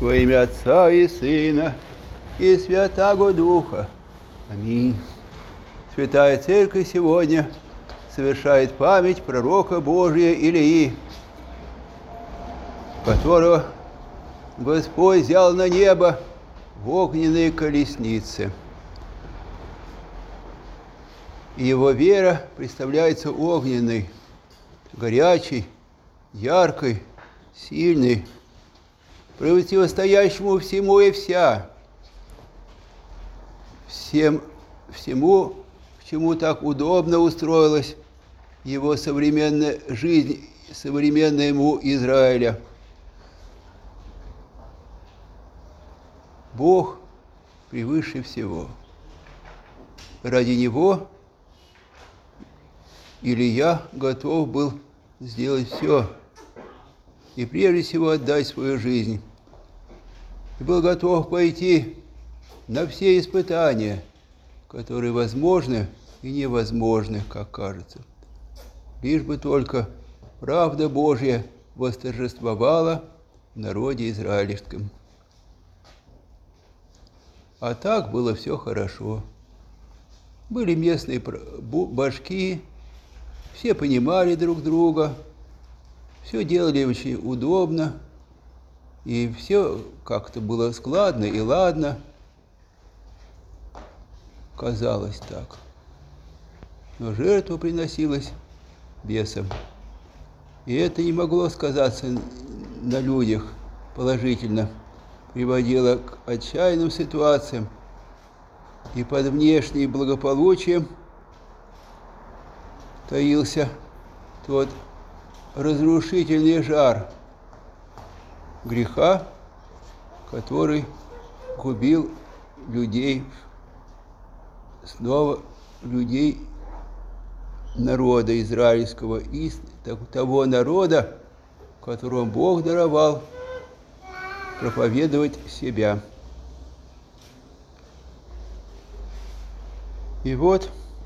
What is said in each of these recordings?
Во имя Отца и Сына и Святаго Духа. Аминь. Святая Церковь сегодня совершает память пророка Божия Илии, которого Господь взял на небо в огненные колесницы. И его вера представляется огненной, горячей, яркой, сильной, противостоящему всему и вся, всему, к чему так удобно устроилась его современная жизнь, современная ему Израиля. Бог превыше всего. Ради Него Илия готов был сделать все, и прежде всего отдать свою жизнь. И был готов пойти на все испытания, которые возможны и невозможны, как кажется. Лишь бы только правда Божья восторжествовала в народе израильском. А так было все хорошо. Были местные башки, все понимали друг друга, все делали очень удобно, и все как-то было складно и ладно. Казалось так. Но жертва приносилась бесам. И это не могло сказаться на людях положительно, приводило к отчаянным ситуациям. И под внешним благополучием таился тот разрушительный жар греха, который губил людей, снова людей народа израильского, и того народа, которому Бог даровал проповедовать себя. И вот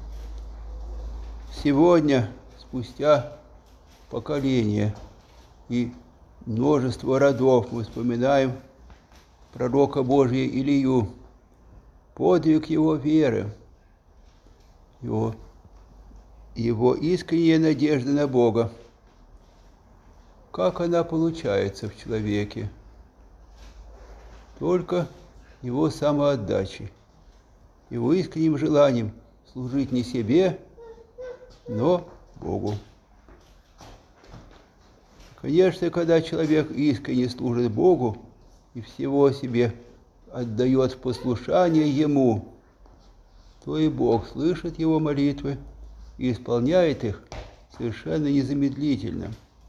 сегодня, спустя поколения и множество родов, мы вспоминаем пророка Божия Илию, подвиг его веры, его искренняя надежда на Бога. Как она получается в человеке? Только его самоотдачей, его искренним желанием служить не себе, но Богу. Конечно, когда человек искренне служит Богу и всего себе отдает в послушание Ему, то и Бог слышит его молитвы и исполняет их совершенно незамедлительно.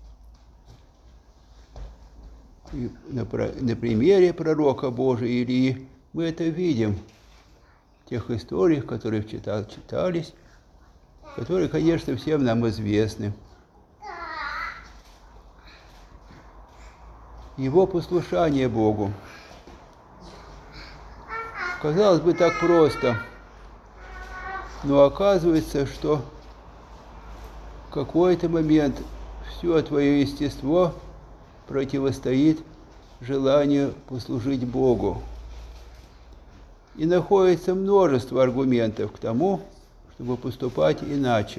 И на примере пророка Божия Илии мы это видим в тех историях, которые читались, которые, конечно, всем нам известны. Его послушание Богу. Казалось бы, так просто, но оказывается, что в какой-то момент все твое естество противостоит желанию послужить Богу. И находится множество аргументов к тому, чтобы поступать иначе.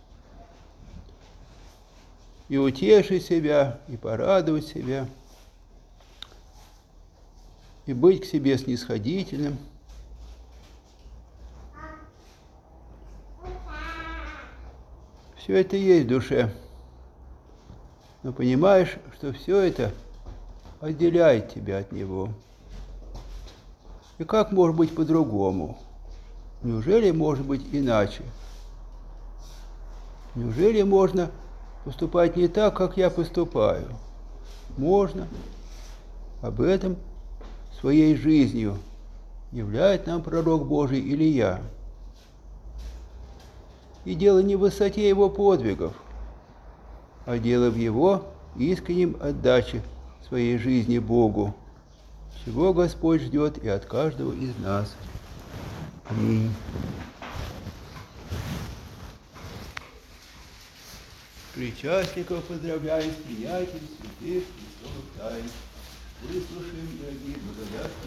И утешить себя, и порадовать себя, и быть к себе снисходительным. Все это есть в душе. Но понимаешь, что все это отделяет тебя от Него. И как может быть по-другому? Неужели может быть иначе? Неужели можно поступать не так, как я поступаю? Можно. Об этом своей жизнью являет нам пророк Божий Илия. И дело не в высоте его подвигов, а дело в его искреннем отдаче своей жизни Богу, чего Господь ждет и от каждого из нас. Аминь. Причастников поздравляем с принятием святых Христовых тайн. Выслушаем, дорогие, благодарствуем.